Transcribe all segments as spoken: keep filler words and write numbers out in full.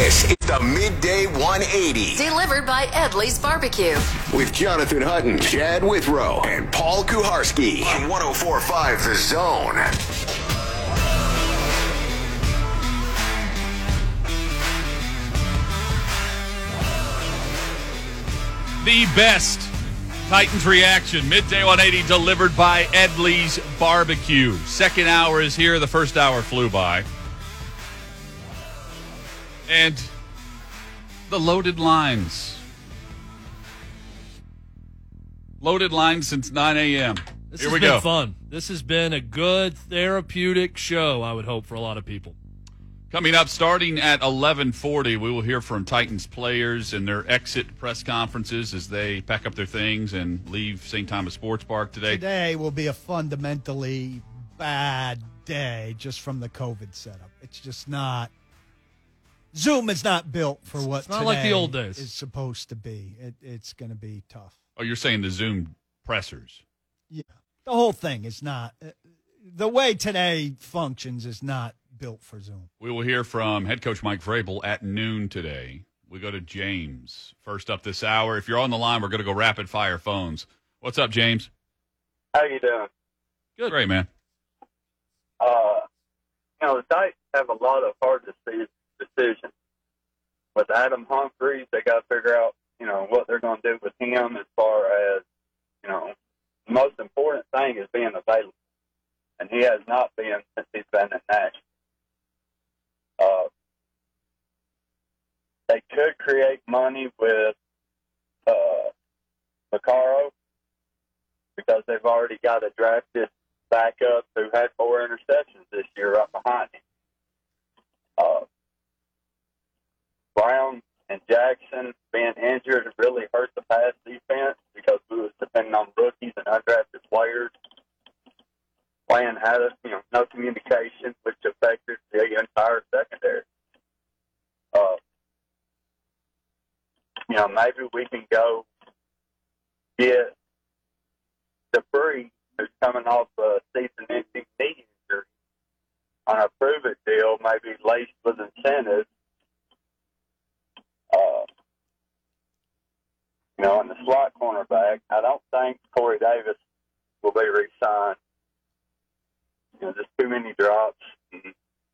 This is the Midday one eighty. Delivered by Edley's Barbecue. With Jonathan Hutton, Chad Withrow, and Paul Kuharski on one oh four point five The Zone. The best Titans reaction, Midday one eighty, delivered by Edley's Barbecue. Second hour is here. The first hour flew by. And the loaded lines. Loaded lines since nine a.m. This Here has we been go. fun. This has been a good therapeutic show, I would hope, for a lot of people. Coming up, starting at eleven forty, we will hear from Titans players and their exit press conferences as they pack up their things and leave Saint Thomas Sports Park today. Today will be a fundamentally bad day just from the COVID setup. It's just not. Zoom is not built for what It's not like the old days. is supposed to be. It, it's going to be tough. Oh, you're saying the Zoom pressers. Yeah. The whole thing is not. Uh, the way today functions is not built for Zoom. We will hear from head coach Mike Vrabel at noon today. We go to James first up this hour. If you're on the line, we're going to go rapid fire phones. What's up, James? How you doing? Good. Great, man. Uh, you know, the Titans have a lot of hard deci- decisions. With Adam Humphries, they got to figure out, you know, what they're going to do with him as far as, you know, the most important thing is being available. And he has not been since he's been in Nashville. Uh, they could create money with uh, Vaccaro because they've already got a drafted backup who had four interceptions this year right behind him. Uh, Brown and Jackson being injured really hurt the pass defense because we was depending on rookies and undrafted players. Playing had a, you know, no communication, which affected the entire secondary. Uh, you know, maybe we can go get Dupree, who's coming off a season-ending knee injury, on a prove-it deal, maybe laced with incentives. Uh, you know, in the slot cornerback, I don't think Corey Davis will be re-signed. You know, just too many drops. And,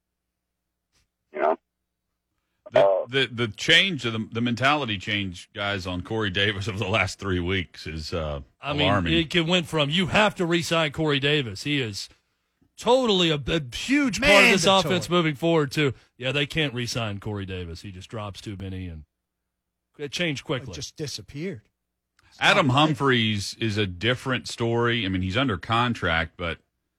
you know. The, uh, the the change, the, the mentality change, guys, on Corey Davis over the last three weeks is uh, I alarming. mean, it went from you have to re-sign Corey Davis. He is totally a, a huge part of this Mandatory. offense moving forward, too. Yeah, they can't re-sign Corey Davis. He just drops too many, and it changed quickly. It just disappeared. It's Adam not right. Humphries is a different story. I mean, he's under contract, but,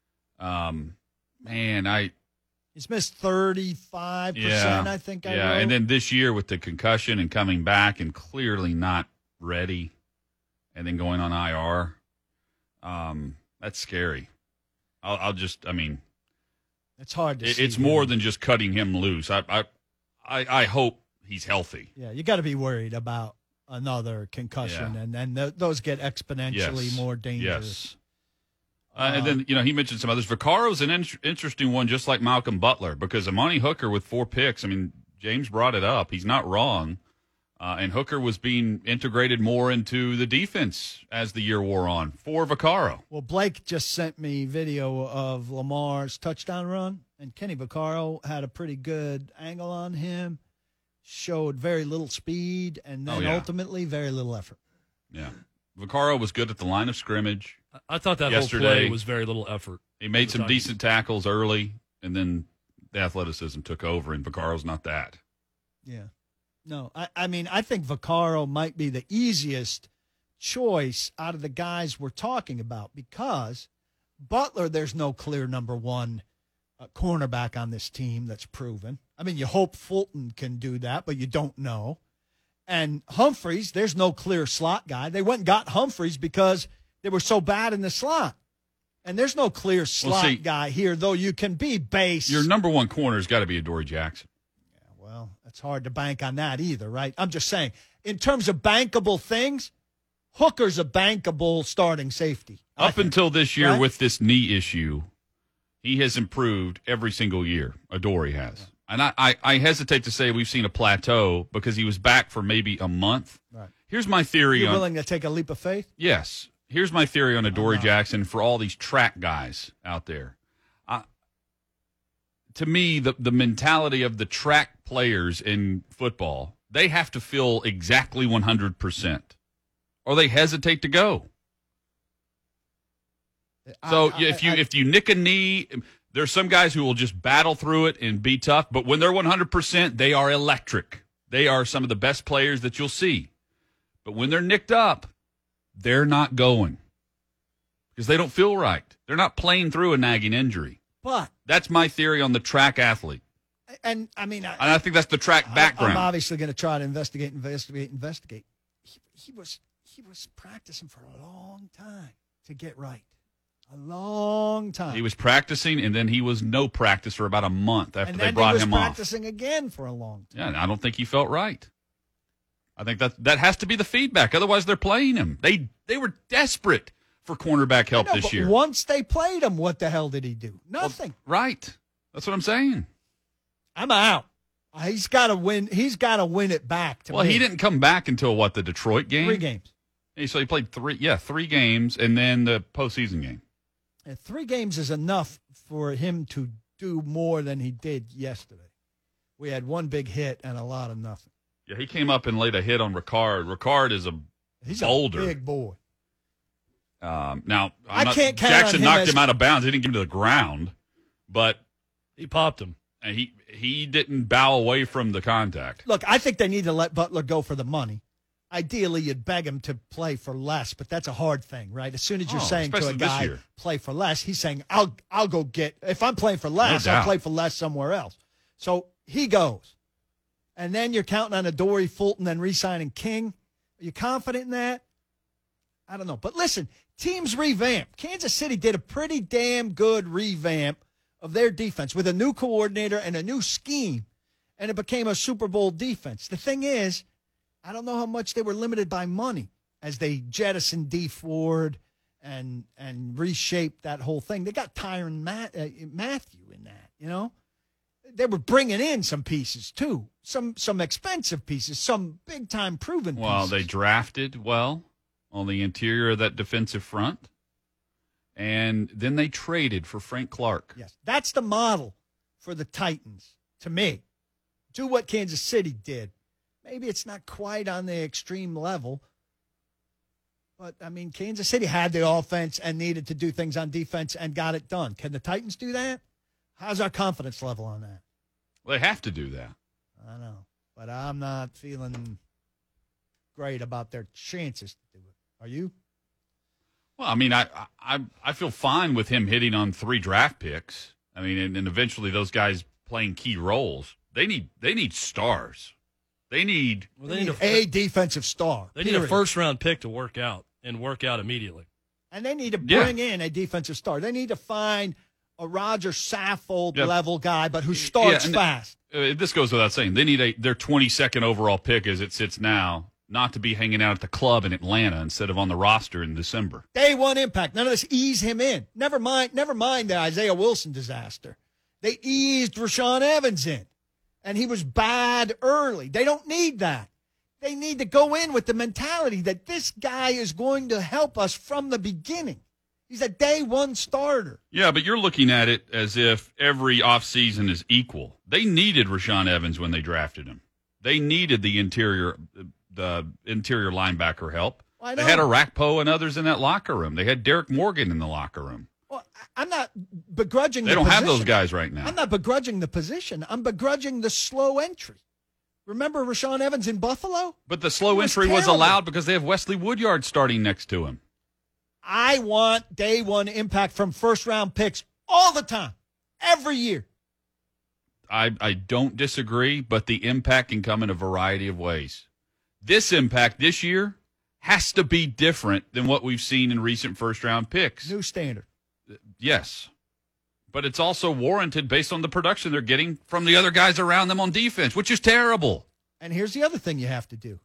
um, man, I He's missed thirty-five percent, I think I yeah, wrote. and then this year with the concussion and coming back and clearly not ready, and then going on I R, um, that's scary. I'll, I'll just, I mean, It's hard to it, see. it's more him. than just cutting him loose. I, I, I, I hope he's healthy. Yeah, you got to be worried about another concussion, Yeah. and then th- those get exponentially Yes. more dangerous. Yes. Uh, and then, you know, he mentioned some others. Vaccaro's an in- interesting one, just like Malcolm Butler, because Amani Hooker with four picks, I mean, James brought it up. He's not wrong. Uh, and Hooker was being integrated more into the defense as the year wore on for Vaccaro. Well, Blake just sent me video of Lamar's touchdown run, and Kenny Vaccaro had a pretty good angle on him, showed very little speed, and then Oh, yeah. ultimately very little effort. Yeah. Vaccaro was good at the line of scrimmage. I thought that Yesterday, whole play was very little effort. He made some Time. decent tackles early, and then the athleticism took over, and Vaccaro's not that. Yeah. No, I, I mean, I think Vaccaro might be the easiest choice out of the guys we're talking about because Butler, there's no clear number one uh, cornerback on this team that's proven. I mean, you hope Fulton can do that, but you don't know. And Humphries, there's no clear slot guy. They went and got Humphries because they were so bad in the slot. And there's no clear slot see, guy here, though you can be base. Your number one corner has got to be Adoree Jackson. Well, it's hard to bank on that either, right? I'm just saying, in terms of bankable things, Hooker's a bankable starting safety. I Up think, until this year right? with this knee issue, he has improved every single year. Adoree has. And I, I, I hesitate to say we've seen a plateau because he was back for maybe a month. Right. Here's my theory You're on willing to take a leap of faith? yes. Here's my theory on Adoree' not. Jackson for all these track guys out there. Uh, to me, the the mentality of the track players in football, they have to feel exactly one hundred percent, or they hesitate to go. So I- I- if you I- if you nick a knee, there's some guys who will just battle through it and be tough. But when they're one hundred percent, they are electric. They are some of the best players that you'll see. But when they're nicked up, they're not going because they don't feel right. They're not playing through a nagging injury. But, That's my theory on the track athlete, and I mean, I, and I think that's the track I- background. I'm obviously going to try to investigate, investigate, investigate. He, he was he was practicing for a long time to get right. A long time. He was practicing, and then he was no practice for about a month after and they then brought he was him off. practicing again for a long time. Yeah, and I don't think he felt right. I think that that has to be the feedback. Otherwise, they're playing him. They they were desperate for cornerback help I know, this but year. once they played him, what the hell did he do? Nothing. Right. That's what I'm saying. I'm out. Uh, He's got to win. He's got to win it back. To Well, me. he didn't come back until what, the Detroit game? Three games. Hey, So he played three, yeah, three games, and then the postseason game. And three games is enough for him to do more than he did yesterday. We had one big hit and a lot of nothing. Yeah, he came up and laid a hit on Ricard. Ricard is a He's boulder. a big boy. Um, now, I'm I not- can't count on Jackson him knocked as- him out of bounds. He didn't get him to the ground, but He popped him. he he didn't bow away from the contact. Look, I think they need to let Butler go for the money. Ideally, you'd beg him to play for less, but that's a hard thing, right? As soon as you're Oh, saying to a especially this guy, year. play for less, he's saying, I'll I'll go get, if I'm playing for less, No I'll doubt. play for less somewhere else. So he goes. And then you're counting on Adoree' Fulton and re-signing King. Are you confident in that? I don't know. But listen, teams revamp. Kansas City did a pretty damn good revamp of their defense with a new coordinator and a new scheme, and it became a Super Bowl defense. The thing is, I don't know how much they were limited by money as they jettisoned D Ford and and reshaped that whole thing. They got Tyrann Ma- uh, Matthew in that, you know. They were bringing in some pieces too, some some expensive pieces, some big time proven pieces. Well, they drafted well on the interior of that defensive front, and then they traded for Frank Clark. Yes, that's the model for the Titans to me. Do what Kansas City did. Maybe it's not quite on the extreme level, but I mean, Kansas City had the offense and needed to do things on defense and got it done. Can the Titans do that? How's our confidence level on that? They have to do that. I know, but I'm not feeling great about their chances to do it. Are you? Well, I mean, I I I feel fine with him hitting on three draft picks. I mean, and, and eventually those guys playing key roles. They need they need stars. They need Well, They they need need a, a defensive star. they need a period. first round pick to work out and work out immediately. And they need to Yeah. bring in a defensive star. They need to find a Roger Saffold Yeah. level guy, but who starts Yeah, and- fast. uh, this goes without saying. They need a their twenty-second overall pick as it sits now, not to be hanging out at the club in Atlanta instead of on the roster in December. Day one impact. None of this ease him in. Never mind. Never mind the Isaiah Wilson disaster. They eased Rashawn Evans in, and he was bad early. They don't need that. They need to go in with the mentality that this guy is going to help us from the beginning. He's a day one starter. Yeah, but you're looking at it as if every offseason is equal. They needed Rashawn Evans when they drafted him. They needed the interior the interior linebacker help. I They know. had Arakpo and others in that locker room. They had Derek Morgan in the locker room. Well, I- I'm not begrudging They the don't have those position. guys right now. I'm not begrudging the position. I'm begrudging the slow entry. Remember Rashawn Evans in Buffalo? But the slow It was entry was terrible. allowed because they have Wesley Woodyard starting next to him. I want day one impact from first round picks all the time, every year. I, I don't disagree, but the impact can come in a variety of ways. This impact this year has to be different than what we've seen in recent first-round picks. New standard. Yes. But it's also warranted based on the production they're getting from the other guys around them on defense, which is terrible. And here's the other thing you have to do.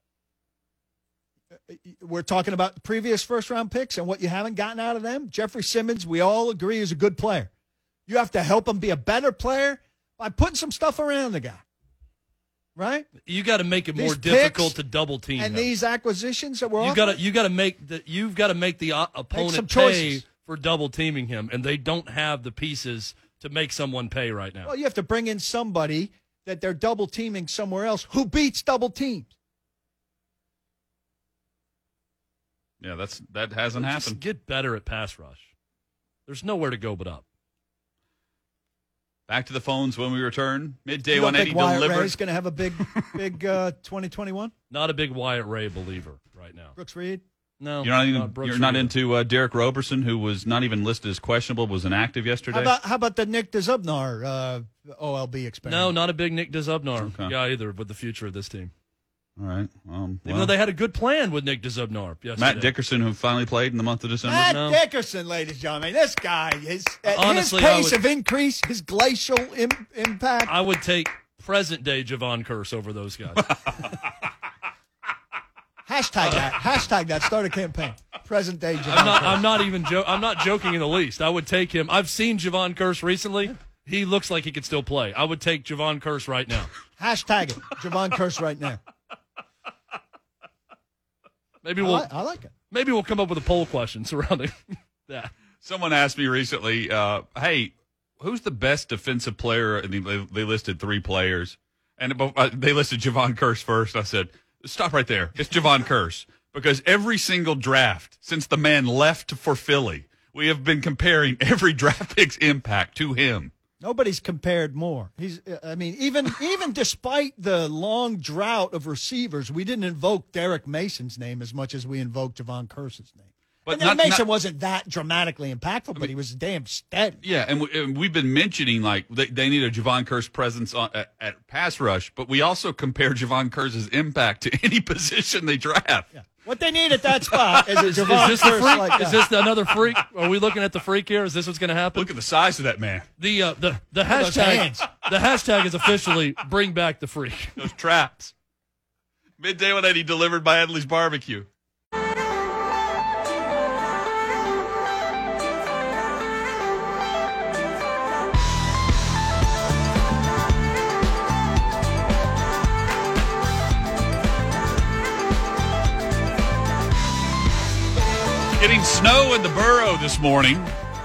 We're talking about previous first round picks and what you haven't gotten out of them. Jeffrey Simmons, we all agree, is a good player. You have to help him be a better player by putting some stuff around the guy. Right? You got to make it more These difficult picks to double team and him. these acquisitions that we're You offering, got to you got to make the you've got to make the uh, opponent some pay choices. for double teaming him, and they don't have the pieces to make someone pay right now. well, you have to bring in somebody that they're double teaming somewhere else who beats double teams. Yeah, that's that hasn't Just happened. get better at pass rush. There's nowhere to go but up. Back to the phones when we return. Midday You don't one eighty think Wyatt delivered. Ray's going to have a big, big uh, twenty twenty-one? Not a big Wyatt Ray believer right now. Brooks Reed? No, You're not even. Brooks You're not Reed. into uh, Derek Roberson, who was not even listed as questionable, was inactive yesterday. How about how about the Nick DeZubnar uh, O L B experiment? No, not a big Nick DeZubnar Okay. guy either with the future of this team. All right. Um, Even well, though they had a good plan with Nick DeZubnar yesterday. Matt Dickerson, who finally played in the month of December. Matt No. Dickerson, ladies and gentlemen. This guy, his, at Honestly, his I pace would- of increase, his glacial Im- impact. I would take present day Javon Curse over those guys. Hashtag that. Hashtag that. Start a campaign. Present day Javon I'm not. Curse. I'm not even. Jo- I'm not joking in the least. I would take him. I've seen Javon Curse recently. He looks like he could still play. I would take Javon Curse right now. Hashtag it. Javon Curse right now. Maybe I, we'll. like, I like it. Maybe we'll come up with a poll question surrounding that. Someone asked me recently, uh, "Hey, who's the best defensive player?" And they, they listed three players, and uh, they listed Javon Curse first. I said, "Stop right there. It's Javon Curse." Because every single draft since the man left for Philly, we have been comparing every draft pick's impact to him. Nobody's compared more. He's. I mean, even even despite the long drought of receivers, we didn't invoke Derek Mason's name as much as we invoked Javon Curse's name. But and then not- Mason not- wasn't that dramatically impactful, but he was damn steady. Yeah, and, we, and we've been mentioning like they, they need a Javon Curse presence on, at, at pass rush, but we also compare Javon Curse's impact to any position they draft. Yeah. What they need at that spot is a Is, Javon is this the Curse freak? like is that. this another freak? Are we looking at the freak here? Is this what's going to happen? Look at the size of that man. The uh, the the at those hashtag hands. the hashtag is officially bring back the freak. Those traps. Midday one eighty delivered by Edley's Barbecue. Getting snow in the borough this morning.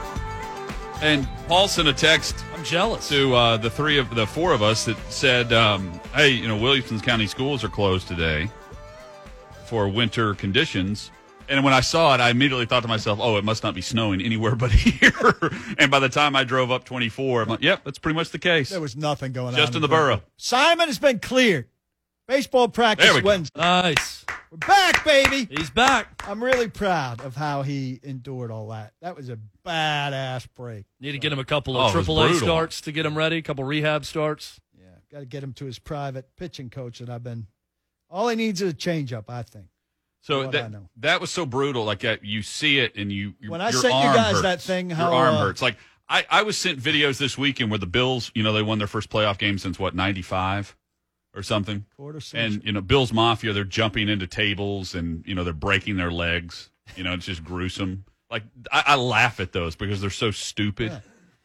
And Paul sent a text I'm jealous. to uh, the three of the four of us that said, um, "Hey, you know, Williamson County schools are closed today for winter conditions." And when I saw it, I immediately thought to myself, "Oh, it must not be snowing anywhere but here." And by the time I drove up twenty-four, I'm like, "Yep, that's pretty much the case." There was nothing going on. Just in the borough. Simon has been cleared. Baseball practice There we go. Wednesday. Nice. We're back, baby. He's back. I'm really proud of how he endured all that. That was a badass break. Need to get him a couple Oh, of it was triple A brutal. starts to get him ready. A couple rehab starts. Yeah, got to get him to his private pitching coach that I've been. All he needs is a changeup, I think. So What I that, know. that was so brutal. Like uh, you see it, and you your, When I your sent you arm guys hurts. that thing, how, your arm uh, hurts. Like I, I was sent videos this weekend where the Bills, you know, they won their first playoff game since what ninety-five or something. Quarter century. And you know, Bills Mafia, they're jumping into tables and you know they're breaking their legs. You know, it's just gruesome. Like I, I laugh at those because they're so stupid.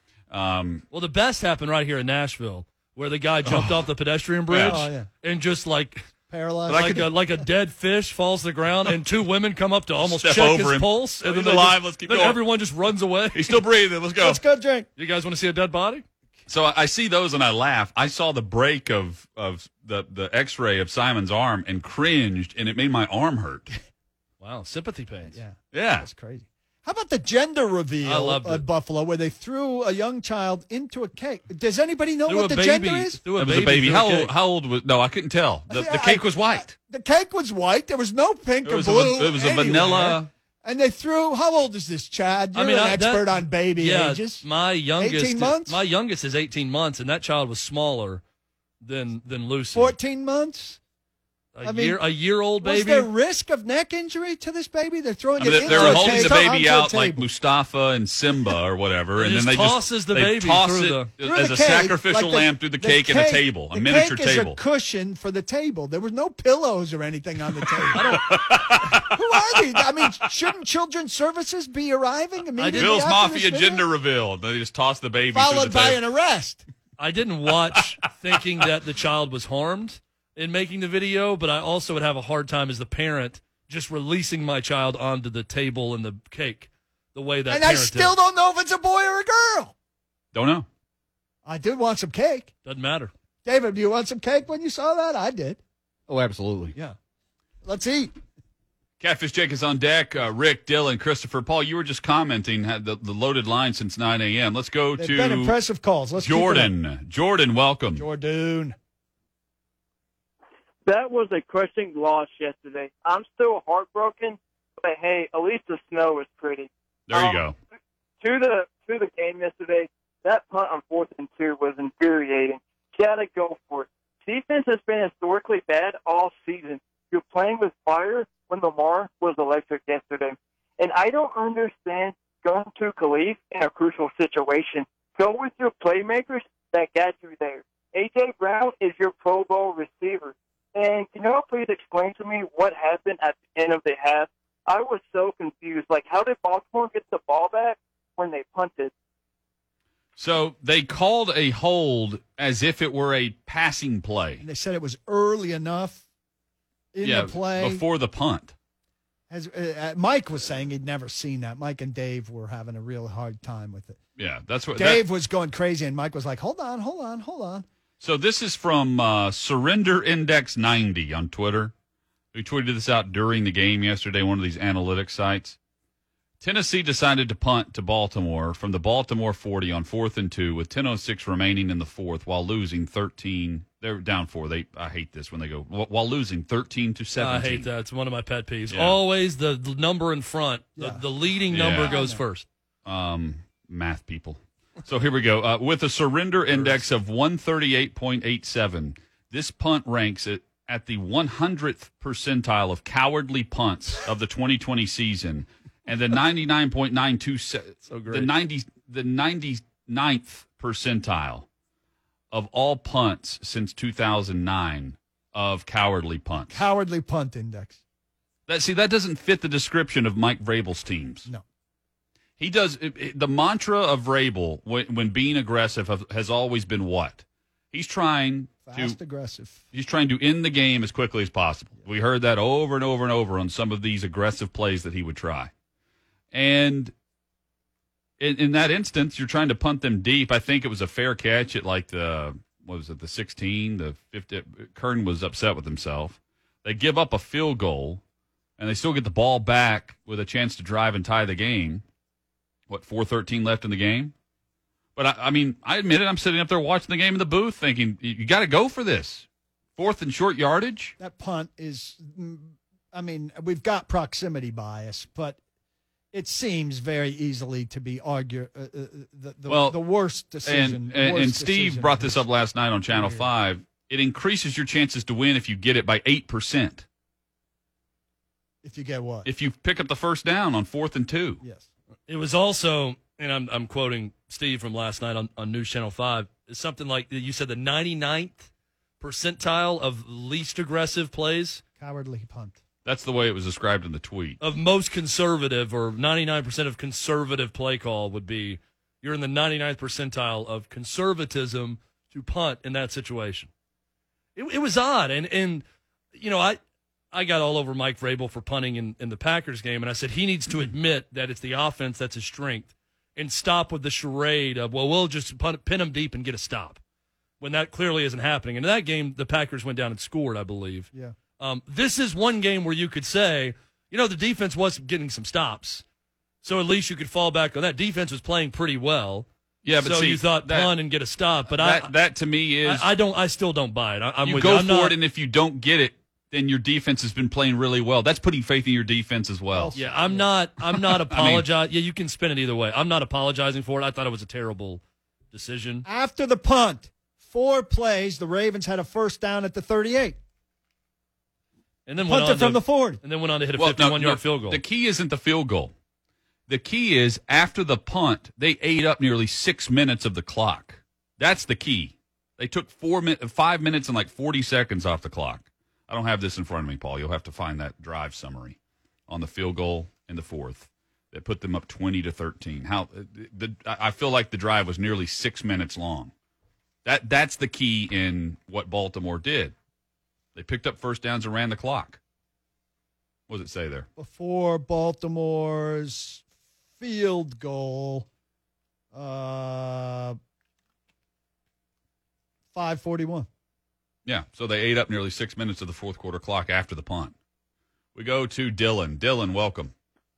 Um, Well, the best happened right here in Nashville, where the guy jumped off the pedestrian bridge Oh, yeah. and just like Paralyzed. But I like a like a dead fish falls to the ground, and two women come up to almost Step check over his him. pulse, Oh, and then he's they alive. just- Let's keep then going. everyone just runs away. he's still breathing. Let's go. Let's go drink. You guys want to see a dead body? So I I see those and I laugh. I saw the break of of the the X-ray of Simon's arm and cringed, and it made my arm hurt. Wow, sympathy pains. Yeah, Yeah. that's crazy. How about the gender reveal I loved at it. Buffalo where they threw a young child into a cake? Does anybody know Threw what a the baby. gender is? Threw a It was a baby. through How cake. old, how old was? No, I couldn't tell. The, the I- cake was white. The cake was white. There was no pink It was or a, blue. it was a anywhere. vanilla. And they threw. How old is this, Chad? You're I mean, an I- that- expert on baby yeah, ages. my youngest. eighteen months? My youngest is eighteen months, and that child was smaller than than Lucy. Fourteen months. A I mean, year, a year old Was baby. there risk of neck injury to this baby? They're throwing I mean, it they, into they were a holding cake, the baby onto a out like table. Mustafa and Simba or whatever, It and then just they tosses just the they baby toss through it the- Through as the a cake, sacrificial like the- lamb through the, the cake and a table, a the miniature cake table. is a cushion for the table. There was no pillows or anything on the table. Who are these? I mean, shouldn't children's services be arriving immediately Bill's after Mafia this video? gender reveal. They just toss the baby through followed the by table. an arrest? I didn't watch thinking that the child was harmed in making the video, but I also would have a hard time as the parent just releasing my child onto the table and the cake the way that And I parent still did. don't know if it's a boy or a girl. Don't know. I did want some cake. Doesn't matter. David, do you want some cake when you saw that? I did. Oh, absolutely. Yeah. Let's eat. Catfish Jake is on deck. Uh, Rick, Dylan, Christopher, Paul, you were just commenting, had the, the loaded line since nine a.m. Let's go They've to been impressive calls. Let's keep it up. Jordan. Jordan, welcome. Jordan. That was a crushing loss yesterday. I'm still heartbroken, but hey, at least the snow was pretty. There you Um, go. To the to the game yesterday, that punt on fourth and two was infuriating. Gotta go for it. Defense has been historically bad all season. You're playing with fire when Lamar was electric yesterday. And I don't understand going to Khalif in a crucial situation. Go with your playmakers that got you there. A J. Brown is your Pro Bowl receiver. And can you all please explain to me what happened at the end of the half? I was so confused. Like, how did Baltimore get the ball back when they punted? So they called a hold as if it were a passing play. And they said it was early enough in yeah, the play. before the punt. As uh, Mike was saying, he'd never seen that. Mike and Dave were having a real hard time with it. Yeah, that's what Dave that, was going crazy, and Mike was like, hold on, hold on, hold on. So this is from uh, Surrender Index ninety on Twitter. We tweeted this out during the game yesterday, one of these analytics sites. Tennessee decided to punt to Baltimore from the Baltimore forty on fourth and two with ten oh six remaining in the fourth while losing thirteen. They're down four. They I hate this when they go while losing thirteen to seventeen. I hate that. It's one of my pet peeves. Yeah. Always the the number in front. The, Yeah. the leading Yeah. number I goes know. first. Um, math people. So here we go. Uh, with a surrender index of one thirty-eight point eight seven, this punt ranks at, at the one hundredth percentile of cowardly punts of the twenty twenty season, and the ninety-nine point nine two So great. the ninety the ninety-ninth percentile of all punts since two thousand nine of cowardly punts. Cowardly punt index. That see that doesn't fit the description of Mike Vrabel's teams. No. He does it, it- the mantra of Vrabel when, when being aggressive have, has always been what? He's trying Fast, to aggressive. he's trying to end the game as quickly as possible. We heard that over and over and over on some of these aggressive plays that he would try. And in, in that instance, you're trying to punt them deep. I think it was a fair catch at like the what was it, the sixteen, the fifty. Kern was upset with himself. They give up a field goal, and they still get the ball back with a chance to drive and tie the game. What, four thirteen left in the game? But, I, I mean, I admit it, I'm sitting up there watching the game in the booth thinking, you, you got to go for this. Fourth and short yardage? That punt is, mm, I mean, we've got proximity bias, but it seems very easily to be argue uh, uh, the, the, Well, the worst decision. And, and, worst and Steve decision brought of this his up last night on Channel career. five. It increases your chances to win if you get it by eight percent. If you get what? If you pick up the first down on fourth and two. Yes. It was also, and I'm I'm quoting Steve from last night on, on News Channel five, it's something like you said the ninety-ninth percentile of least aggressive plays, Cowardly punt. That's the way it was described in the tweet. of most conservative, or ninety-nine percent of conservative play call would be you're in the ninety-ninth percentile of conservatism to punt in that situation. It, it was odd. And, and you know, I I got all over Mike Vrabel for punting in, in the Packers game, and I said he needs to admit that it's the offense that's his strength and stop with the charade of, well, we'll just punt, pin him deep and get a stop, when that clearly isn't happening. And in that game, the Packers went down and scored, I believe. Yeah. Um, this is one game where you could say, you know, the defense was getting some stops, so at least you could fall back on that. Defense was playing pretty well. Yeah, but so see, you thought that- punt and get a stop, but that, I, that to me is I, I don't, I still don't buy it. I, I'm you with go you. I'm for not, it, and if you don't get it, then your defense has been playing really well. That's putting faith in your defense as well. Yeah, I'm not. I'm not apologizing. Yeah, you can spin it either way. I'm not apologizing for it. I thought it was a terrible decision. After the punt, four plays, the Ravens had a first down at the thirty-eight. And then went Punted on from to, the forty. and then went on to hit a Well, no, fifty-one yard no, field goal. The key isn't the field goal. The key is after the punt, they ate up nearly six minutes of the clock. That's the key. They took four min- five minutes and like forty seconds off the clock. I don't have this in front of me, Paul. You'll have to find that drive summary on the field goal in the fourth that put them up twenty to thirteen. How the I feel like the drive was nearly six minutes long. That That's the key in what Baltimore did. They picked up first downs and ran the clock. What does it say there? Before Baltimore's field goal, uh, five forty-one. Yeah, so they ate up nearly six minutes of the fourth quarter clock after the punt. We go to Dylan. Dylan, welcome.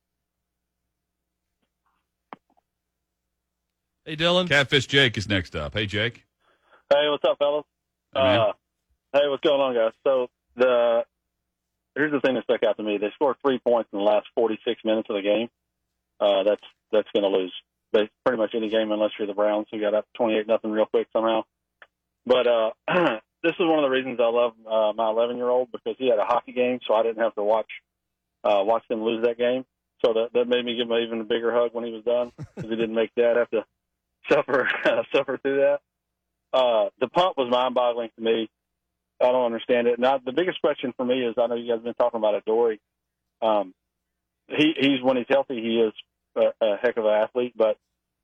Hey, Dylan. Catfish Jake is next up. Hey, Jake. Hey, what's up, fellas? Hey, man. Uh, hey, what's going on, guys? So the here's the thing that stuck out to me: they scored three points in the last forty-six minutes of the game. Uh, that's that's going to lose they, pretty much any game unless you're the Browns, who got up twenty-eight nothing real quick somehow. But uh, this is one of the reasons I love uh, my eleven-year-old, because he had a hockey game, so I didn't have to watch uh, watch them lose that game. So that that made me give him even a bigger hug when he was done, because he didn't make Dad have to suffer uh, suffer through that. Uh, the punt was mind-boggling to me. I don't understand it. Now, the biggest question for me is, I know you guys have been talking about Adoree. Um, he, he's when he's healthy, he is a, a heck of an athlete. But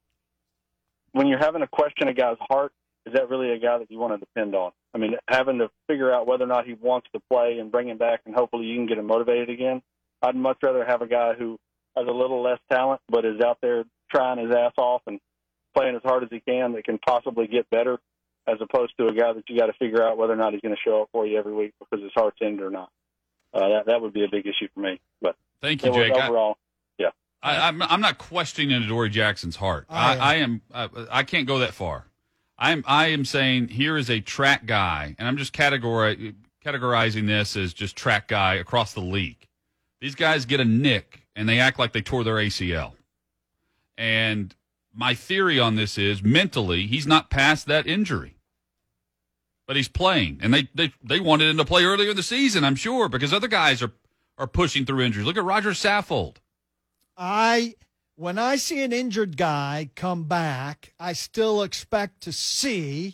when you're having to question a guy's heart, is that really a guy that you want to depend on? I mean, having to figure out whether or not he wants to play and bring him back, and hopefully you can get him motivated again. I'd much rather have a guy who has a little less talent but is out there trying his ass off and playing as hard as he can, that can possibly get better, as opposed to a guy that you got to figure out whether or not he's going to show up for you every week because his heart's in it or not. Uh, that that would be a big issue for me. But thank you, it was Jake. overall, I, yeah, I, I'm I'm not questioning Adoree Jackson's heart. Oh, I, yeah. I am. I, I can't go that far. I'm I am saying here is a track guy, and I'm just categori- categorizing this as just track guy across the league. These guys get a nick and they act like they tore their A C L. And my theory on this is, mentally, he's not past that injury. But he's playing. And they, they, they wanted him to play earlier in the season, I'm sure, because other guys are, are pushing through injuries. Look at Roger Saffold. I when I see an injured guy come back, I still expect to see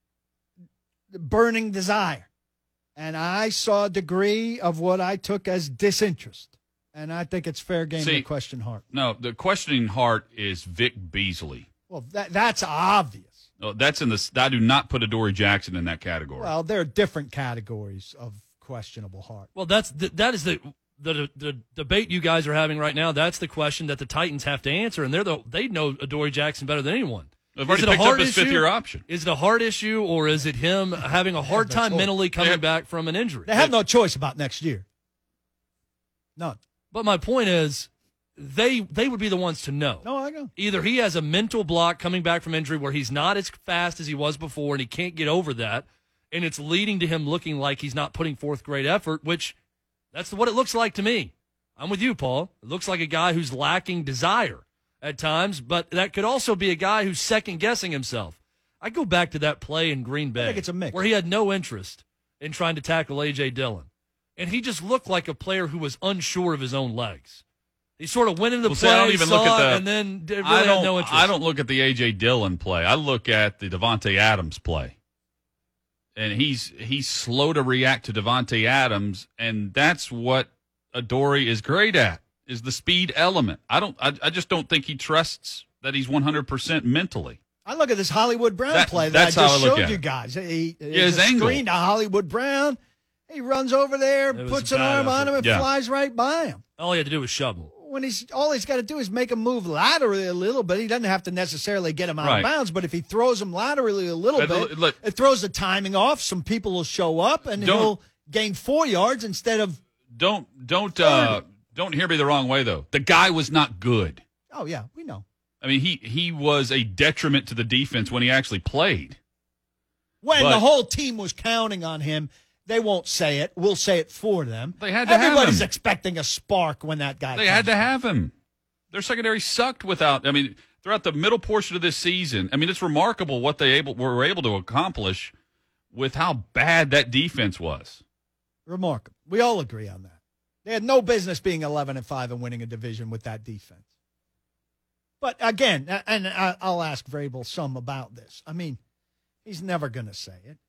the burning desire. And I saw a degree of what I took as disinterest. And I think it's fair game See, to question Hart. No, the questioning heart is Vic Beasley. Well, that that's obvious. No, that's in the. I do not put Adoree Jackson in that category. Well, there are different categories of questionable Hart. Well, that's the, that is the, the the debate you guys are having right now. That's the question that the Titans have to answer, and they're the they know Adoree Jackson better than anyone. They've Is already it a picked up heart his issue? fifth-year option. Is it a heart issue, or is it him having a hard no time choice. mentally coming have- back from an injury? They have no choice about next year. None. But my point is, they they would be the ones to know. No, I know. Either he has a mental block coming back from injury where he's not as fast as he was before and he can't get over that, and it's leading to him looking like he's not putting forth great effort, which that's what it looks like to me. I'm with you, Paul. It looks like a guy who's lacking desire at times, but that could also be a guy who's second-guessing himself. I go back to that play in Green Bay think it's a mix. where he had no interest in trying to tackle A J. Dillon, and he just looked like a player who was unsure of his own legs. He sort of went into the Well, see, play, I don't even saw look at it, the- and then did- really I had don't. no interest. I don't look at the A J. Dillon play. I look at the Devontae Adams play, and he's he's slow to react to Devontae Adams, and that's what Adoree is great at, is the speed element. I don't. I, I just don't think he trusts that he's one hundred percent mentally. I look at this Hollywood Brown That- play that I that's how just I look showed at you it. guys. He, Yeah, his he's a angle. screen to Hollywood Brown. He runs over there, It was puts a an bad arm on effort. him, and Yeah. flies right by him. All he had to do was shove him. When he's all he's got to do is make him move laterally a little bit. He doesn't have to necessarily get him out Right. of bounds, but if he throws him laterally a little But bit, look- look- it throws the timing off. Some people will show up, and Don't- he'll gain four yards instead of. Don't don't uh, don't hear me the wrong way though. The guy was not good. Oh yeah, we know. I mean, he he was a detriment to the defense when he actually played. When But- the whole team was counting on him, they won't say it. We'll say it for them. They had to have Everybody's him. expecting a spark when that guy. They comes had to in. have him. Their secondary sucked without. I mean, throughout the middle portion of this season. I mean, it's remarkable what they able were able to accomplish with how bad that defense was. Remarkable. We all agree on that. They had no business being eleven and five and winning a division with that defense. But again, and I- I'll ask Vrabel some about this. I mean, he's never going to say it.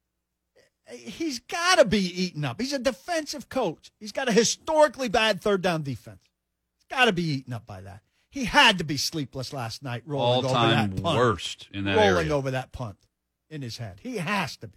He's got to be eaten up. He's a defensive coach. He's got a historically bad third down defense. He's got to be eaten up by that. He had to be sleepless last night rolling All over time that punt. worst in that rolling area. over that punt. in his head. He has to be.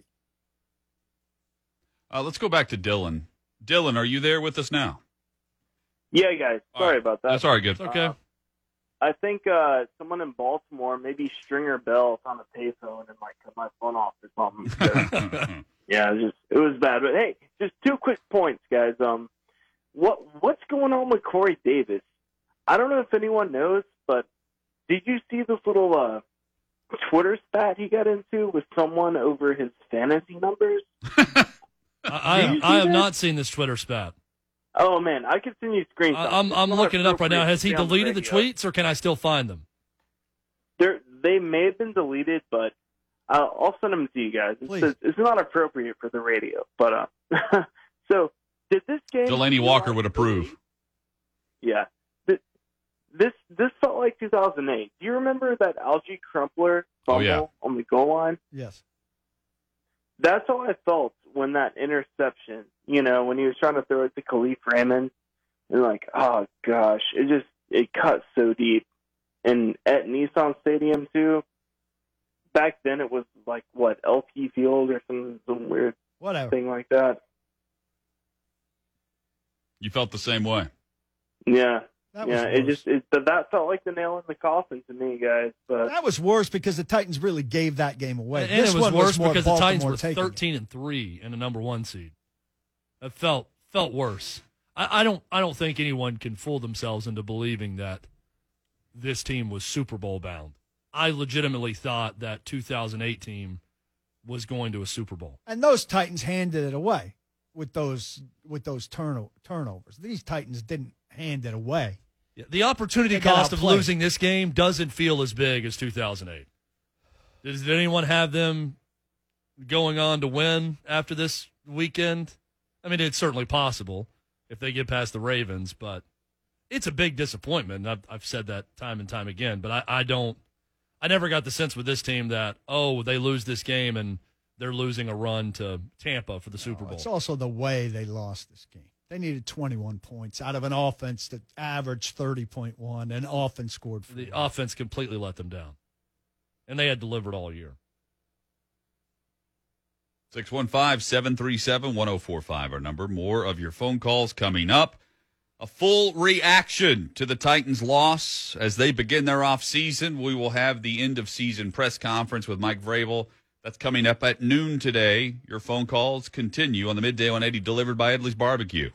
Uh, let's go back to Dylan. Dylan, are you there with us now? Yeah, guys. Sorry right. about that. That's all right, good. It's okay. Uh, I think uh, someone in Baltimore, maybe Stringer Bell, found a payphone and like cut my phone off or something. yeah, it was just it was bad. But hey, just two quick points, guys. Um, what what's going on with Corey Davis? I don't know if anyone knows, but did you see this little uh, Twitter spat he got into with someone over his fantasy numbers? I, I, I have that? not seen this Twitter spat. Oh man, I can send you screenshots. I, I'm I'm It's looking it not up right now. Has he appropriate to deleted the be on radio. tweets, or can I still find them? They're, they may have been deleted, but I'll, I'll send them to you guys. It Please. says it's not appropriate for the radio. But uh, so did this game? Delaney feel Walker like would approve. Yeah, this this this felt like two thousand eight. Do you remember that Algie Crumpler Oh, fumble yeah. on the goal line? Yes. That's how I felt when that interception. You know, when he was trying to throw it to Khalif Raymond, and like, oh gosh, it just it cut so deep. And at Nissan Stadium too. Back then it was like what L T Field or some some weird Whatever. thing like that. You felt the same way. Yeah, That was yeah. It worse. just it, that felt like the nail in the coffin to me, guys. But That was worse because the Titans really gave that game away. And this it was one worse was more because the Titans Baltimore were taking it. thirteen and three and a number one seed. It felt felt worse. I, I don't I don't think anyone can fool themselves into believing that this team was Super Bowl bound. I legitimately thought that two thousand eight team was going to a Super Bowl. And those Titans handed it away with those with those turno- turnovers. These Titans didn't hand it away. Yeah, the opportunity They got cost of outplayed. losing this game doesn't feel as big as two thousand eight. Does did anyone have them going on to win after this weekend? I mean, it's certainly possible if they get past the Ravens, but it's a big disappointment. I've, I've said that time and time again, but I, I don't – I never got the sense with this team that, oh, they lose this game and they're losing a run to Tampa for the Super No, Bowl. It's also the way they lost this game. They needed twenty-one points out of an offense that averaged thirty point one, and offense scored four. The offense completely let them down, and they had delivered all year. six one five, seven three seven, one oh four five, our number. More of your phone calls coming up. A full reaction to the Titans' loss as they begin their offseason. We will have the end-of-season press conference with Mike Vrabel. That's coming up at noon today. Your phone calls continue on the Midday one eighty, delivered by Edley's Barbecue.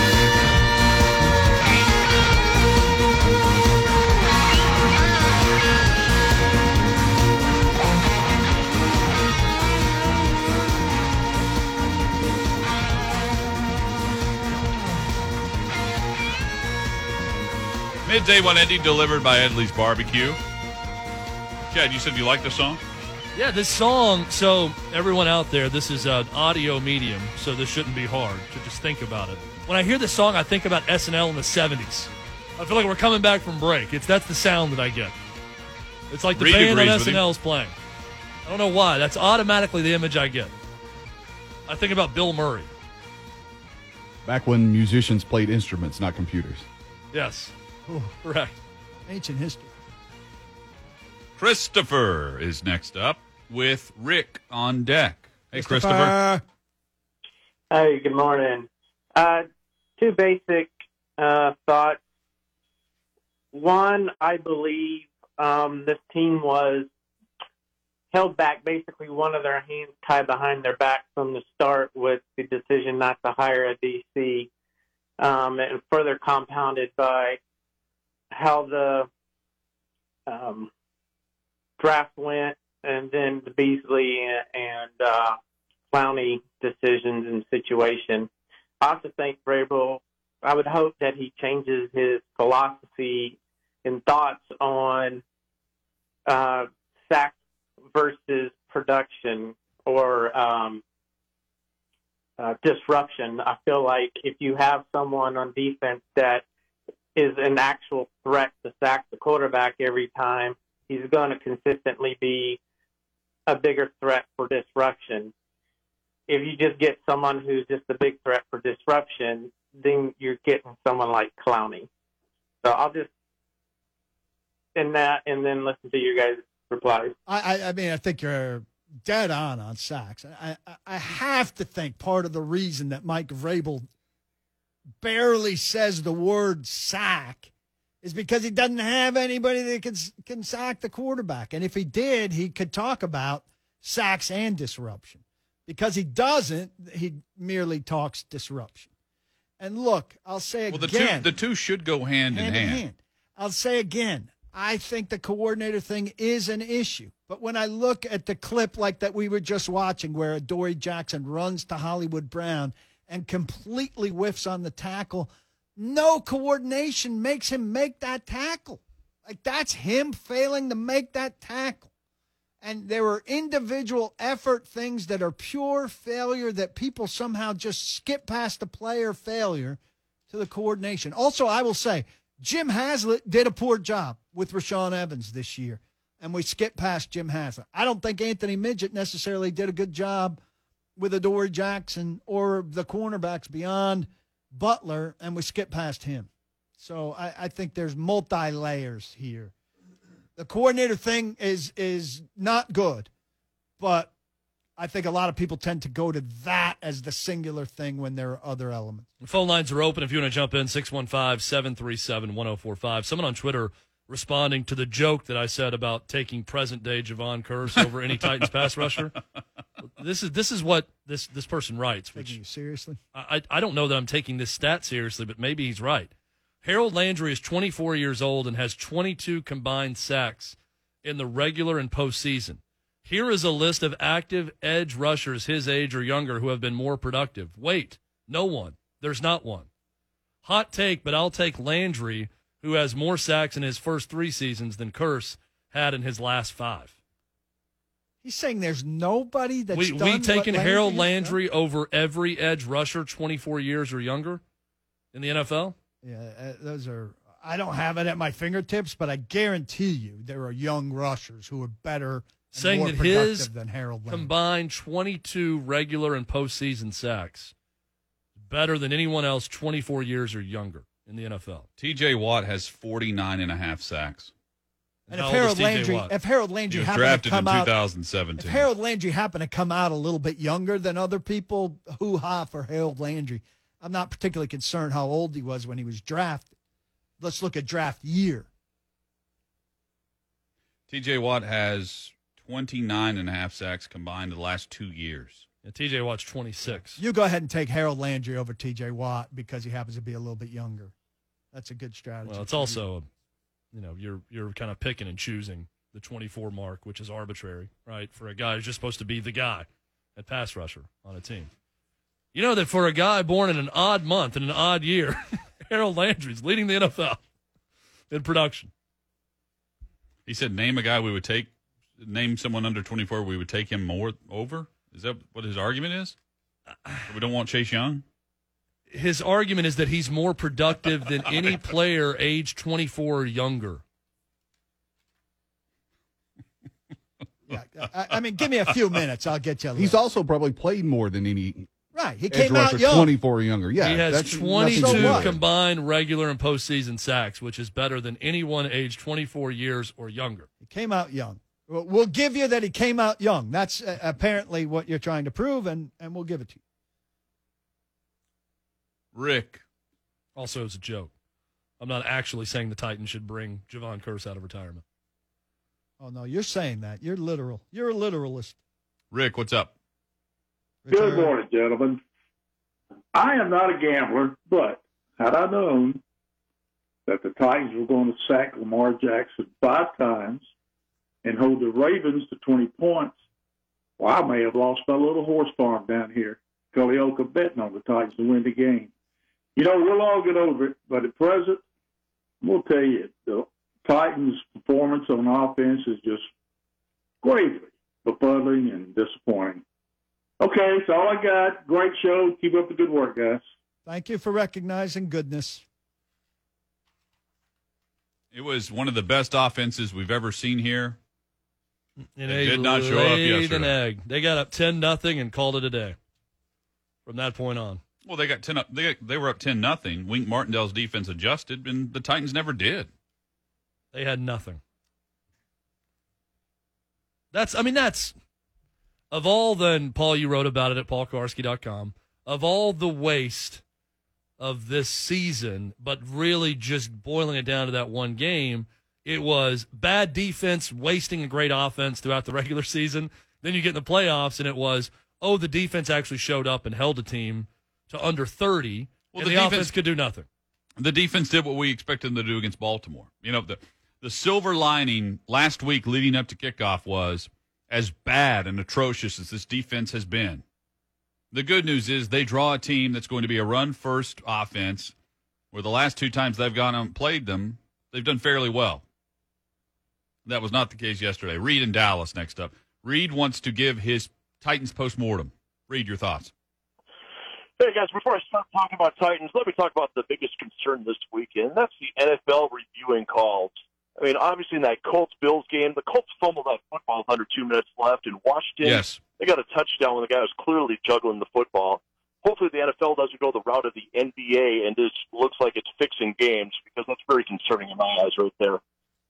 Midday one eighty, delivered by Edley's Barbecue. Chad, you said you like the song? Yeah, this song, so everyone out there, this is an audio medium, so this shouldn't be hard to just think about it. When I hear this song, I think about S N L in the seventies. I feel like we're coming back from break. It's That's the sound that I get. It's like the Reed band on agrees with S N L is playing. I don't know why. That's automatically the image I get. I think about Bill Murray. Back when musicians played instruments, not computers. Yes, Ooh, correct. ancient history. Christopher is next up with Rick on deck. Hey, Christopher. Hey, good morning. Uh, two basic uh, thoughts. One, I believe um, this team was held back, basically one of their hands tied behind their back from the start with the decision not to hire a D C, um, and further compounded by how the um, draft went, and then the Beasley and uh, Clowney decisions and situation. I also think Vrabel, I would hope that he changes his philosophy and thoughts on uh, sacks versus production or um, uh, disruption. I feel like if you have someone on defense that is an actual threat to sack the quarterback every time, he's going to consistently be a bigger threat for disruption. If you just get someone who's just a big threat for disruption, then you're getting someone like Clowney. So I'll just end that and then listen to your guys' replies. I, I, I mean, I think you're dead on on sacks. I, I, I have to think part of the reason that Mike Vrabel barely says the word sack is because he doesn't have anybody that can, can sack the quarterback. And if he did, he could talk about sacks and disruption. Because he doesn't, he merely talks disruption. And look, I'll say well, again. The two, the two should go hand, hand in hand. in hand. I'll say again, I think the coordinator thing is an issue. But when I look at the clip like that we were just watching where Adoree Jackson runs to Hollywood Brown and completely whiffs on the tackle, no coordination makes him make that tackle. Like, that's him failing to make that tackle. And there are individual effort things that are pure failure that people somehow just skip past the player failure to the coordination. Also, I will say, Jim Haslett did a poor job with Rashaan Evans this year, and we skipped past Jim Haslett. I don't think Anthony Midget necessarily did a good job with Adoree Jackson or the cornerbacks beyond Butler, and we skipped past him. So I, I think there's multi-layers here. The coordinator thing is is not good, but I think a lot of people tend to go to that as the singular thing when there are other elements. The phone lines are open if you want to jump in, six one five, seven three seven, one oh four five. Someone on Twitter responding to the joke that I said about taking present-day Javon Curse over any Titans pass rusher. This is this is what this, this person writes. Which Taking you seriously? I, I don't know that I'm taking this stat seriously, but maybe he's right. Harold Landry is twenty-four years old and has twenty-two combined sacks in the regular and postseason. Here is a list of active edge rushers his age or younger who have been more productive. Wait, no one. There's not one. Hot take, but I'll take Landry, who has more sacks in his first three seasons than Curse had in his last five. He's saying there's nobody that's we, done we taking what Harold Landry's Landry over every edge rusher twenty-four years or younger in the N F L? Yeah, uh, those are – I don't have it at my fingertips, but I guarantee you there are young rushers who are better and Saying more that productive his than Harold Landry. combined twenty-two regular and postseason sacks better than anyone else twenty-four years or younger in the N F L. T J Watt has forty-nine and a half sacks. And How if old is Harold T J Landry, Watt? if Harold He Landry was happened to drafted in come out, twenty seventeen. if Harold Landry happened to come out a little bit younger than other people, hoo ha for Harold Landry. I'm not particularly concerned how old he was when he was drafted. Let's look at draft year. T J Watt has twenty-nine and a half sacks combined in the last two years. Yeah, T J Watt's twenty-six. You go ahead and take Harold Landry over T J Watt because he happens to be a little bit younger. That's a good strategy. Well, it's also, you know, you're you're kind of picking and choosing the twenty-four mark, which is arbitrary, right, for a guy who's just supposed to be the guy at pass rusher on a team. You know that for a guy born in an odd month in an odd year, Harold Landry's leading the N F L in production. He said, name a guy we would take, name someone under twenty-four we would take him more over? Is that what his argument is? We don't want Chase Young? His argument is that he's more productive than any player age twenty-four or younger. Yeah, I, I mean, give me a few minutes. I'll get you a He's list. also probably played more than any Right. He edge came out rusher, young. twenty-four or younger. Yeah, he has that's twenty-two nothing to do with it. combined regular and postseason sacks, which is better than anyone aged twenty-four years or younger. He came out young. We'll we'll give you that he came out young. That's uh, apparently what you're trying to prove, and, and we'll give it to you. Rick. Also, it's a joke. I'm not actually saying the Titans should bring Javon Curse out of retirement. Oh, no, you're saying that. You're literal. You're a literalist. Rick, what's up? Good morning, gentlemen. I am not a gambler, but had I known that the Titans were going to sack Lamar Jackson five times and hold the Ravens to twenty points, well, I may have lost my little horse farm down here, Culleoka, betting on the Titans to win the game. You know, we'll all get over it, but at present, we'll tell you, the Titans' performance on offense is just gravely befuddling and disappointing. Okay, that's all I got. Great show. Keep up the good work, guys. Thank you for recognizing goodness. It was one of the best offenses we've ever seen here. And They they did not show up laid an yesterday. egg. They got up ten nothing and called it a day from that point on. Well, they got ten up. They they were up ten nothing. Wink Martindale's defense adjusted, and the Titans never did. They had nothing. That's, I mean, that's, Of all, then, Paul, you wrote about it at paul kuharsky dot com. Of all the waste of this season, but really just boiling it down to that one game, it was bad defense wasting a great offense throughout the regular season. Then you get in the playoffs, and it was, oh, the defense actually showed up and held a team to under thirty, well, and the, the defense offense could do nothing. The defense did what we expected them to do against Baltimore. You know, the the silver lining last week leading up to kickoff was, as bad and atrocious as this defense has been, the good news is they draw a team that's going to be a run-first offense, where the last two times they've gone and played them, they've done fairly well. That was not the case yesterday. Reed in Dallas next up. Reed wants to give his Titans postmortem. Reed, your thoughts. Hey, guys, before I start talking about Titans, let me talk about the biggest concern this weekend. That's the N F L reviewing calls. I mean, obviously in that Colts-Bills game, the Colts fumbled that football with under two minutes left. In Washington, yes. They got a touchdown when the guy was clearly juggling the football. Hopefully the N F L doesn't go the route of the N B A and just looks like it's fixing games, because that's very concerning in my eyes right there.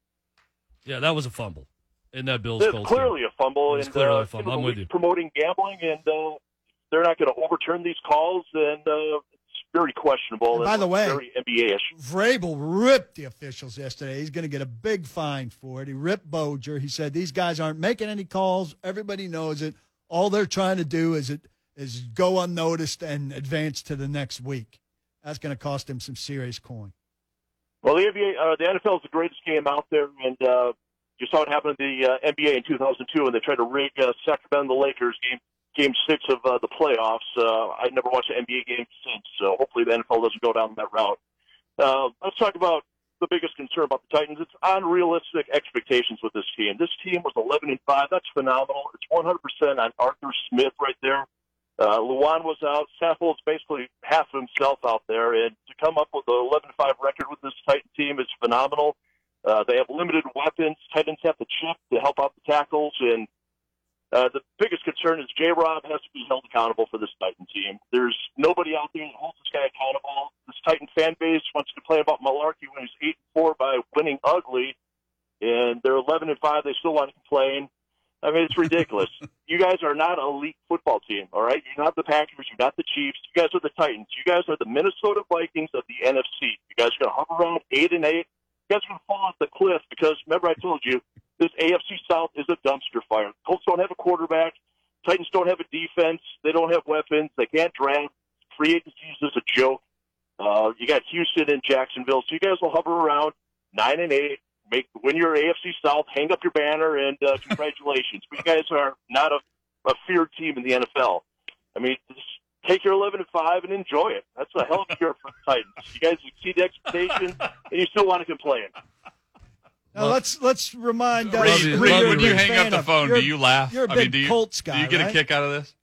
Yeah, that was a fumble in that Bills It's Colts clearly game. a fumble. It's and, clearly uh, a fumble. you know, I'm with you. Promoting gambling, and uh, they're not going to overturn these calls, and uh, it's very questionable. And by and the way, very N B A-ish. Vrabel ripped the officials yesterday. He's going to get a big fine for it. He ripped Boger. He said these guys aren't making any calls. Everybody knows it. All they're trying to do is it is go unnoticed and advance to the next week. That's going to cost him some serious coin. Well, the N B A, uh, the N F L is the greatest game out there, and uh, you saw it happen in the uh, N B A in two thousand two when they tried to rig uh, Sacramento and the Lakers game, game six of uh, the playoffs. Uh, I never watched an N B A game since, so hopefully the N F L doesn't go down that route. Uh, let's talk about the biggest concern about the Titans. It's unrealistic expectations with this team. This team was eleven and five. That's phenomenal. It's one hundred percent on Arthur Smith right there. Uh, Luan was out. Saffold's basically half of himself out there, and to come up with an eleven and five record with this Titan team is phenomenal. Uh, they have limited weapons. Titans have the chip to help out the tackles, and uh, the biggest concern is J-Rob has to be held accountable for this Titan team. There's nobody out there that holds this guy accountable. This Titan fan base wants to complain about Malarkey when he's eight and four by winning ugly, and they're eleven and five. They still want to complain. I mean, it's ridiculous. You guys are not an elite football team, all right? You're not the Packers. You're not the Chiefs. You guys are the Titans. You guys are the Minnesota Vikings of the N F C. You guys are going to hover around eight and eight. You guys are going to fall off the cliff because, remember I told you, this A F C South is a dumpster fire. Colts don't have a quarterback. Titans don't have a defense. They don't have weapons. They can't draft. Free agency is a joke. Uh, you got Houston and Jacksonville. So you guys will hover around nine and eight. Make win your A F C South, hang up your banner, and uh, congratulations. But you guys are not a, a feared team in the N F L. I mean, just take your eleven and five and enjoy it. That's a hell of a cure for the Titans. You guys exceed expectations, and you still want to complain. Now let's let's remind us. Reed, who Reed, you're when a you big hang up fan the of. phone, You're- do you laugh? You're a I big mean, do you, Colts guy, do you get right? a kick out of this?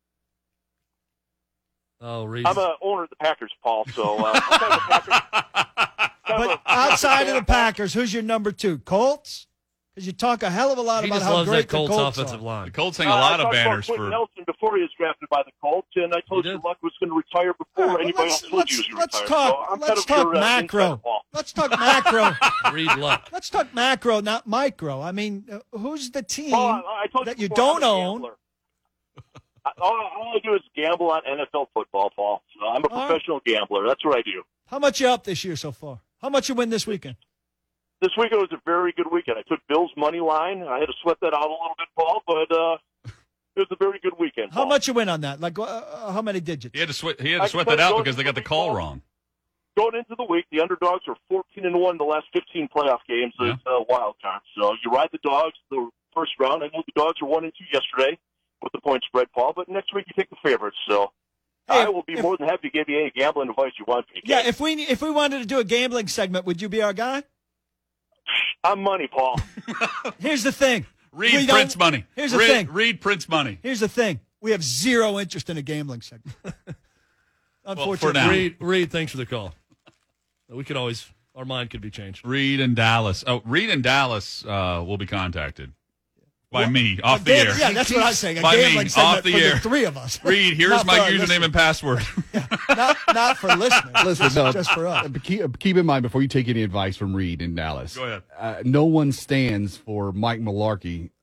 Oh, Reed. I'm a owner of the Packers, Paul. So, uh, I'm a Packers. But outside of the Packers, who's your number two? Colts? Because you talk a hell of a lot He about just how loves great that Colts the Colts offensive are. line. The Colts hang Uh, a lot I of talked banners about Quentin for. Nelson before he was drafted by the Colts, and I told He you did. Luck was going to retire before All right, well, anybody let's else told you he let's, was let's retire. talk. So I'm let's kind of talk your, uh, macro. insider, Paul. Let's talk macro. Reed Luck. Let's talk macro, not micro. I mean, uh, who's the team Paul, I, I told that you before, don't I'm a own? gambler. I, all, all I do is gamble on N F L football, Paul. So I'm a All right. professional gambler. That's what I do. How much you up this year so far? How much you win this weekend? This weekend was a very good weekend. I took Bill's money line. I had to sweat that out a little bit, Paul, but uh, it was a very good weekend. How Paul. much you win on that? Like, uh, uh, how many digits? He had to sweat. He had I to sweat can that out go because they into got the the call week, wrong. Going into the week, the underdogs are fourteen and one in the last fifteen playoff games as uh, wild card. So you ride the dogs the first round. I know the dogs are one and two yesterday with the point spread, Paul. But next week you take the favorites. So Hey, I will be if- more than happy to give you any gambling advice you want. P K. Yeah, if we if we wanted to do a gambling segment, would you be our guy? I'm money, Paul. Here's the thing. Read We don't- Prince money. Here's the read, thing. Read Prince money. Here's the thing. We have zero interest in a gambling segment. Unfortunately. now. Reed, Reed, thanks for the call. We could always, our mind could be changed. Reed in Dallas. Oh, Reed in Dallas uh, will be contacted by Well, me a off the gam- air. Yeah, that's what I was saying. A By me, gambling segment off the for air. the three of us. Reed, here's Not my for our username listeners. and password. not, not for listeners. Listen, no, just for us. uh, Keep, keep in mind before you take any advice from Reed in Dallas. Go ahead. Uh, no one stands for Mike Malarkey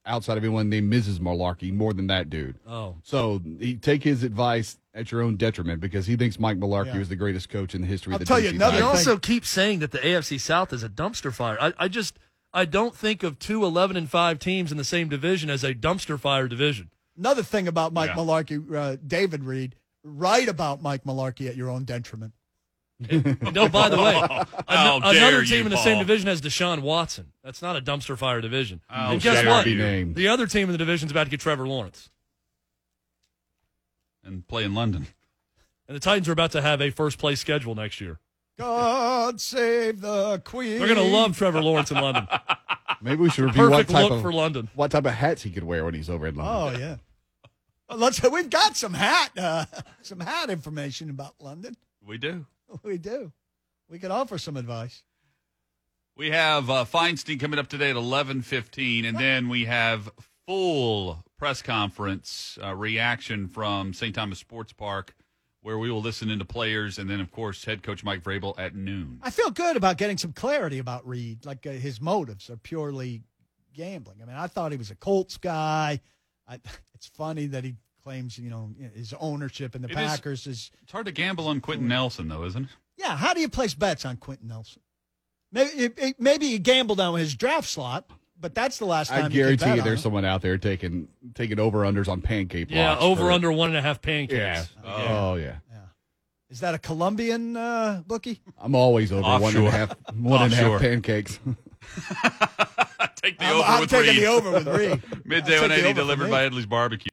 outside of anyone named Missus Malarkey more than that dude. Oh. So he, take his advice at your own detriment because he thinks Mike Malarkey Yeah. is the greatest coach in the history I'll of the tell you D C another He Tigers. also keeps saying that the A F C South is a dumpster fire. I, I just I don't think of two eleven and five teams in the same division as a dumpster fire division. Another thing about Mike Yeah. Malarkey, uh, David Reed, write about Mike Malarkey at your own detriment. No, by the way, How ano- dare another you, team in the Paul. same division has Deshaun Watson. That's not a dumpster fire division. How and guess dare what? Be named. The other team in the division is about to get Trevor Lawrence. And play in London. And the Titans are about to have a first-place schedule next year. God save the Queen. They're going to love Trevor Lawrence in London. Maybe we should review what Perfect type look of for London. what type of hats he could wear when he's over in London. Oh yeah. Well, let's. We've got some hat, uh, some hat information about London. We do. We do. We could offer some advice. We have uh, Feinstein coming up today at eleven fifteen, and then we have full press conference uh, reaction from Saint Thomas Sports Park, where we will listen into players, and then, of course, head coach Mike Vrabel at noon. I feel good about getting some clarity about Reed, like uh, his motives are purely gambling. I mean, I thought he was a Colts guy. I, it's funny that he claims, you know, his ownership in the It is- Packers is. It's hard to gamble on Quentin Nelson, though, isn't it? Yeah, how do you place bets on Quentin Nelson? Maybe it, it, maybe you gambled on his draft slot, but that's the last time I you guarantee could bet you on there's him. someone out there taking taking over unders on pancake Yeah, blocks over for- under one and a half pancakes. Yeah. Oh yeah. Is that a Colombian uh, bookie? I'm always over one and a Offshore. half one and a Offshore. half pancakes. Take the I'm, over I'm with taking Reed. the over with Reed. Midday I'll one take the eighty over for delivered me. by Edley's Barbecue.